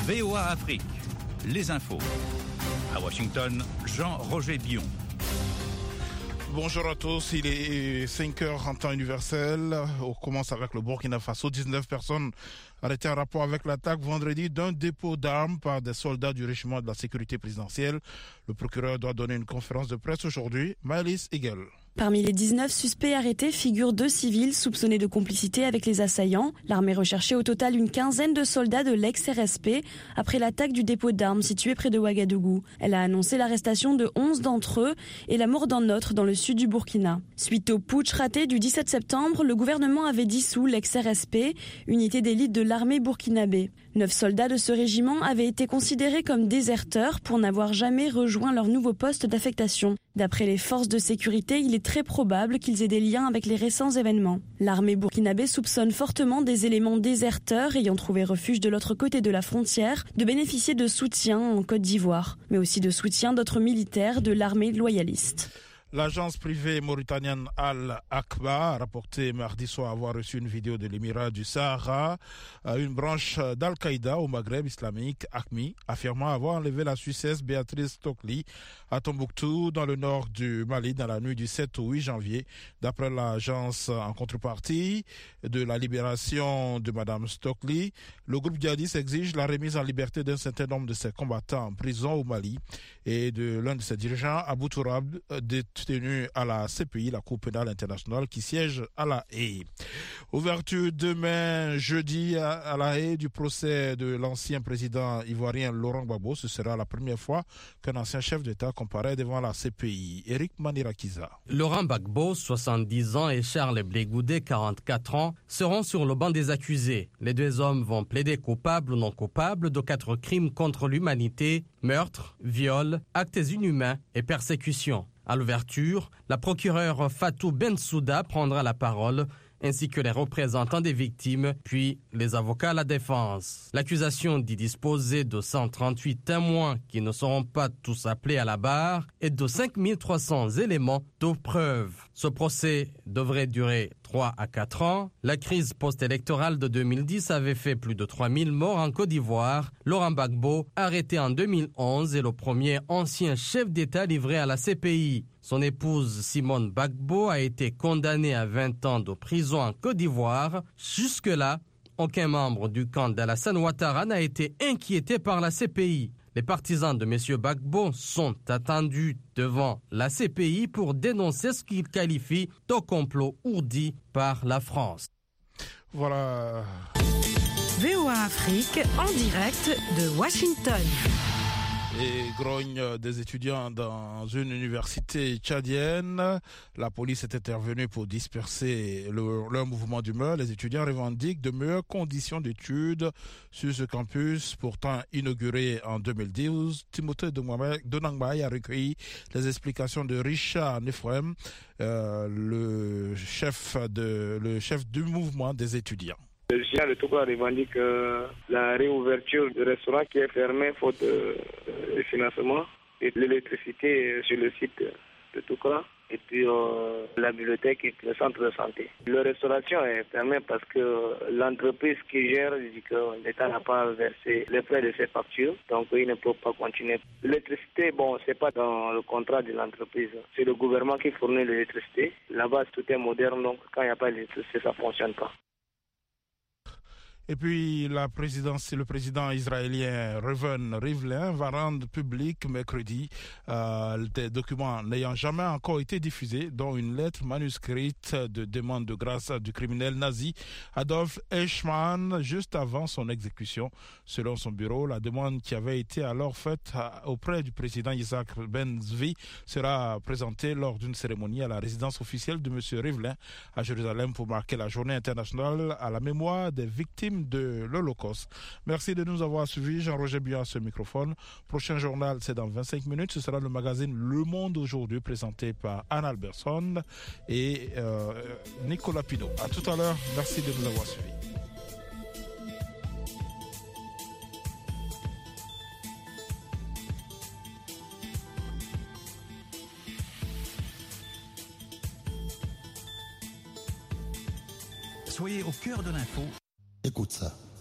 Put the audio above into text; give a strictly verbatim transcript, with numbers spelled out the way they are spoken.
V O A Afrique, les infos. À Washington, Jean-Roger Bion. Bonjour à tous, il est cinq heures en temps universel. On commence avec le Burkina Faso. dix-neuf personnes arrêtées en rapport avec l'attaque vendredi d'un dépôt d'armes par des soldats du régiment de la sécurité présidentielle. Le procureur doit donner une conférence de presse aujourd'hui. Maëlys Hegel. Parmi les dix-neuf suspects arrêtés figurent deux civils soupçonnés de complicité avec les assaillants. L'armée recherchait au total une quinzaine de soldats de l'ex-R S P après l'attaque du dépôt d'armes situé près de Ouagadougou. Elle a annoncé l'arrestation de onze d'entre eux et la mort d'un autre dans le sud du Burkina. Suite au putsch raté du dix-sept septembre, le gouvernement avait dissous l'ex-R S P, unité d'élite de l'armée burkinabé. Neuf soldats de ce régiment avaient été considérés comme déserteurs pour n'avoir jamais rejoint leur nouveau poste d'affectation. D'après les forces de sécurité, il est très probable qu'ils aient des liens avec les récents événements. L'armée burkinabé soupçonne fortement des éléments déserteurs ayant trouvé refuge de l'autre côté de la frontière de bénéficier de soutien en Côte d'Ivoire, mais aussi de soutien d'autres militaires de l'armée loyaliste. L'agence privée mauritanienne Al-Akba a rapporté mardi soir avoir reçu une vidéo de l'émirat du Sahara, une branche d'Al-Qaïda au Maghreb islamique, A Q M I, affirmant avoir enlevé la Suissesse Béatrice Stockley à Tombouctou, dans le nord du Mali, dans la nuit du sept au huit janvier. D'après l'agence, en contrepartie de la libération de Madame Stockley, le groupe djihadiste exige la remise en liberté d'un certain nombre de ses combattants en prison au Mali et de l'un de ses dirigeants, Abou Tourab, détenu à la C P I, la Cour pénale internationale, qui siège à La Haye. Ouverture demain, jeudi, à La Haye, du procès de l'ancien président ivoirien Laurent Gbagbo. Ce sera la première fois qu'un ancien chef d'État comparaît devant la C P I. Éric Manirakiza. Laurent Gbagbo, soixante-dix ans, et Charles Blé Goudé, quarante-quatre ans, seront sur le banc des accusés. Les deux hommes vont plaider coupables ou non coupables de quatre crimes contre l'humanité: meurtre, viol, actes inhumains et persécution. À l'ouverture, la procureure Fatou Bensouda prendra la parole, ainsi que les représentants des victimes, puis les avocats à la défense. L'accusation dit disposer de cent trente-huit témoins qui ne seront pas tous appelés à la barre et de cinq mille trois cents éléments de preuve. Ce procès devrait durer trois à quatre ans. La crise post-électorale de deux mille dix avait fait plus de trois mille morts en Côte d'Ivoire. Laurent Gbagbo, arrêté en deux mille onze, est le premier ancien chef d'État livré à la C P I. Son épouse Simone Gbagbo a été condamnée à vingt ans de prison en Côte d'Ivoire. Jusque-là, aucun membre du camp d'Alassane Ouattara n'a été inquiété par la C P I. Les partisans de M. Gbagbo sont attendus devant la C P I pour dénoncer ce qu'ils qualifient de complot ourdi par la France. Voilà. V O A Afrique en direct de Washington. Et grogne des étudiants dans une université tchadienne. La police est intervenue pour disperser le, leur mouvement d'humeur. Les étudiants revendiquent de meilleures conditions d'études sur ce campus, pourtant inauguré en deux mille douze. Timothée Donangbaye a recueilli les explications de Richard Nefrem, euh, le chef de, le chef du mouvement des étudiants. Le chien de Touba revendique euh, la réouverture du restaurant qui est fermé faute de, de financement et de l'électricité sur le site de Touba et puis euh, la bibliothèque et le centre de santé. La restauration est fermée parce que l'entreprise qui gère dit que l'État n'a pas versé les frais de ses factures, donc il ne peut pas continuer. L'électricité, bon, c'est pas dans le contrat de l'entreprise, c'est le gouvernement qui fournit l'électricité. Là-bas, tout est moderne, donc quand il n'y a pas d'électricité, ça ne fonctionne pas. Et puis, la présidence, le président israélien Reuven Rivlin va rendre public mercredi euh, des documents n'ayant jamais encore été diffusés, dont une lettre manuscrite de demande de grâce du criminel nazi Adolf Eichmann juste avant son exécution. Selon son bureau, la demande qui avait été alors faite auprès du président Isaac Ben Zvi sera présentée lors d'une cérémonie à la résidence officielle de M. Rivlin à Jérusalem pour marquer la journée internationale à la mémoire des victimes de l'Holocauste. Merci de nous avoir suivis. Jean-Roger Bion à ce microphone. Prochain journal, c'est dans vingt-cinq minutes. Ce sera le magazine Le Monde aujourd'hui, présenté par Anne Alberson et euh, Nicolas Pinault. À tout à l'heure. Merci de nous avoir suivis. Soyez au cœur de l'info. Écoute ça.